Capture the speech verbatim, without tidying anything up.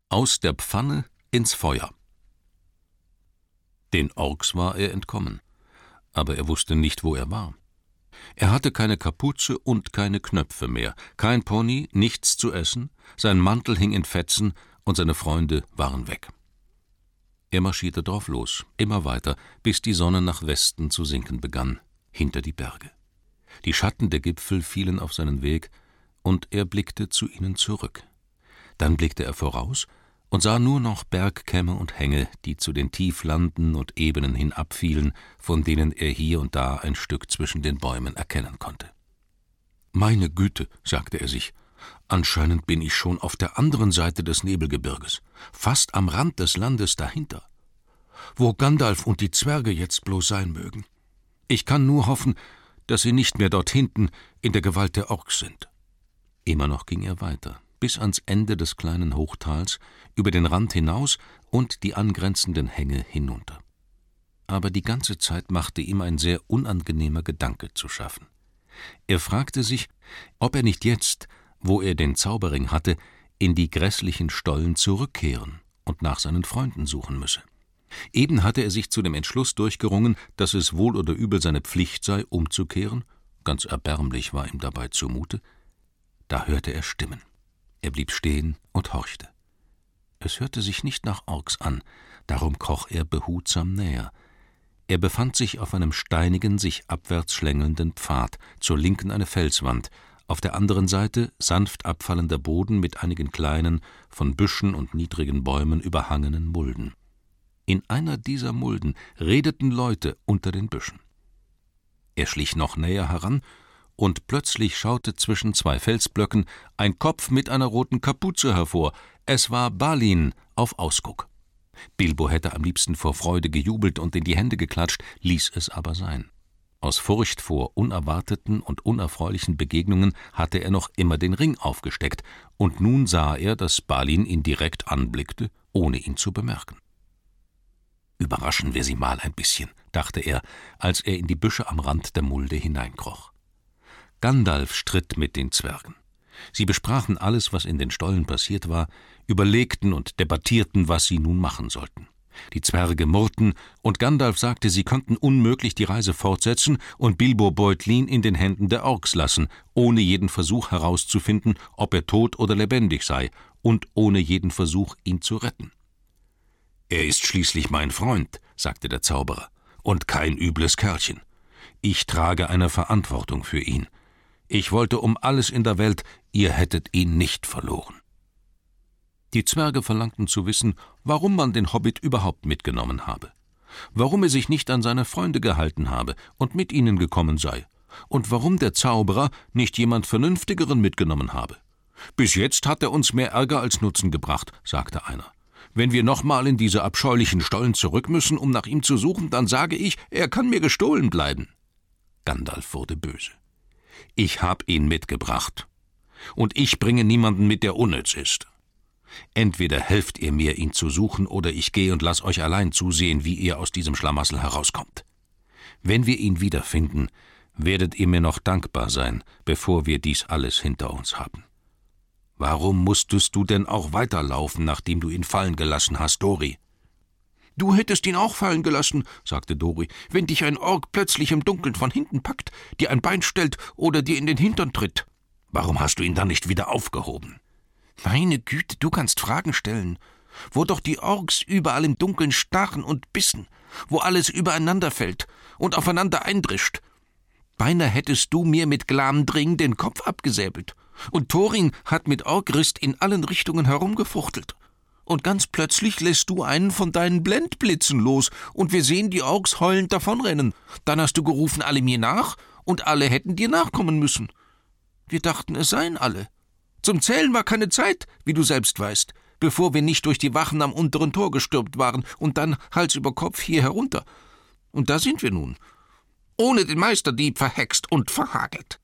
Aus der Pfanne ins Feuer. Den Orks war er entkommen, aber er wusste nicht, wo er war. Er hatte keine Kapuze und keine Knöpfe mehr, kein Pony, nichts zu essen, sein Mantel hing in Fetzen und seine Freunde waren weg. Er marschierte drauf los, immer weiter, bis die Sonne nach Westen zu sinken begann, hinter die Berge. Die Schatten der Gipfel fielen auf seinen Weg, und er blickte zu ihnen zurück. Dann blickte er voraus und sah nur noch Bergkämme und Hänge, die zu den Tieflanden und Ebenen hinabfielen, von denen er hier und da ein Stück zwischen den Bäumen erkennen konnte. »Meine Güte«, sagte er sich, »anscheinend bin ich schon auf der anderen Seite des Nebelgebirges, fast am Rand des Landes dahinter. Wo Gandalf und die Zwerge jetzt bloß sein mögen. Ich kann nur hoffen, dass sie nicht mehr dort hinten in der Gewalt der Orks sind.« Immer noch ging er weiter, bis ans Ende des kleinen Hochtals, über den Rand hinaus und die angrenzenden Hänge hinunter. Aber die ganze Zeit machte ihm ein sehr unangenehmer Gedanke zu schaffen. Er fragte sich, ob er nicht jetzt, wo er den Zauberring hatte, in die grässlichen Stollen zurückkehren und nach seinen Freunden suchen müsse. Eben hatte er sich zu dem Entschluss durchgerungen, dass es wohl oder übel seine Pflicht sei, umzukehren, ganz erbärmlich war ihm dabei zumute. Da hörte er Stimmen. Er blieb stehen und horchte. Es hörte sich nicht nach Orks an, darum kroch er behutsam näher. Er befand sich auf einem steinigen, sich abwärts schlängelnden Pfad, zur Linken eine Felswand, auf der anderen Seite sanft abfallender Boden mit einigen kleinen, von Büschen und niedrigen Bäumen überhangenen Mulden. In einer dieser Mulden redeten Leute unter den Büschen. Er schlich noch näher heran, und plötzlich schaute zwischen zwei Felsblöcken ein Kopf mit einer roten Kapuze hervor. Es war Balin auf Ausguck. Bilbo hätte am liebsten vor Freude gejubelt und in die Hände geklatscht, ließ es aber sein. Aus Furcht vor unerwarteten und unerfreulichen Begegnungen hatte er noch immer den Ring aufgesteckt, und nun sah er, dass Balin ihn direkt anblickte, ohne ihn zu bemerken. »Überraschen wir sie mal ein bisschen«, dachte er, als er in die Büsche am Rand der Mulde hineinkroch. Gandalf stritt mit den Zwergen. Sie besprachen alles, was in den Stollen passiert war, überlegten und debattierten, was sie nun machen sollten. Die Zwerge murrten, und Gandalf sagte, sie könnten unmöglich die Reise fortsetzen und Bilbo Beutlin in den Händen der Orks lassen, ohne jeden Versuch herauszufinden, ob er tot oder lebendig sei, und ohne jeden Versuch, ihn zu retten. »Er ist schließlich mein Freund«, sagte der Zauberer, »und kein übles Kerlchen. Ich trage eine Verantwortung für ihn. Ich wollte um alles in der Welt, ihr hättet ihn nicht verloren.« Die Zwerge verlangten zu wissen, warum man den Hobbit überhaupt mitgenommen habe, warum er sich nicht an seine Freunde gehalten habe und mit ihnen gekommen sei, und warum der Zauberer nicht jemand Vernünftigeren mitgenommen habe. »Bis jetzt hat er uns mehr Ärger als Nutzen gebracht«, sagte einer. »Wenn wir nochmal in diese abscheulichen Stollen zurück müssen, um nach ihm zu suchen, dann sage ich, er kann mir gestohlen bleiben.« Gandalf wurde böse. »Ich hab ihn mitgebracht. Und ich bringe niemanden mit, der unnütz ist. Entweder helft ihr mir, ihn zu suchen, oder ich gehe und lass euch allein zusehen, wie ihr aus diesem Schlamassel herauskommt. Wenn wir ihn wiederfinden, werdet ihr mir noch dankbar sein, bevor wir dies alles hinter uns haben.« »Warum musstest du denn auch weiterlaufen, nachdem du ihn fallen gelassen hast, Dori?« »Du hättest ihn auch fallen gelassen«, sagte Dori, »wenn dich ein Ork plötzlich im Dunkeln von hinten packt, dir ein Bein stellt oder dir in den Hintern tritt. Warum hast du ihn dann nicht wieder aufgehoben?« »Meine Güte, du kannst Fragen stellen. Wo doch die Orks überall im Dunkeln stachen und bissen, wo alles übereinander fällt und aufeinander eindrischt. Beinahe hättest du mir mit Glamdring den Kopf abgesäbelt. Und Thorin hat mit Orgrist in allen Richtungen herumgefuchtelt. Und ganz plötzlich lässt du einen von deinen Blendblitzen los, und wir sehen die Orks heulend davonrennen. Dann hast du gerufen, alle mir nach, und alle hätten dir nachkommen müssen. Wir dachten, es seien alle. Zum Zählen war keine Zeit, wie du selbst weißt, bevor wir nicht durch die Wachen am unteren Tor gestürmt waren und dann Hals über Kopf hier herunter. Und da sind wir nun, ohne den Meisterdieb verhext und verhagelt.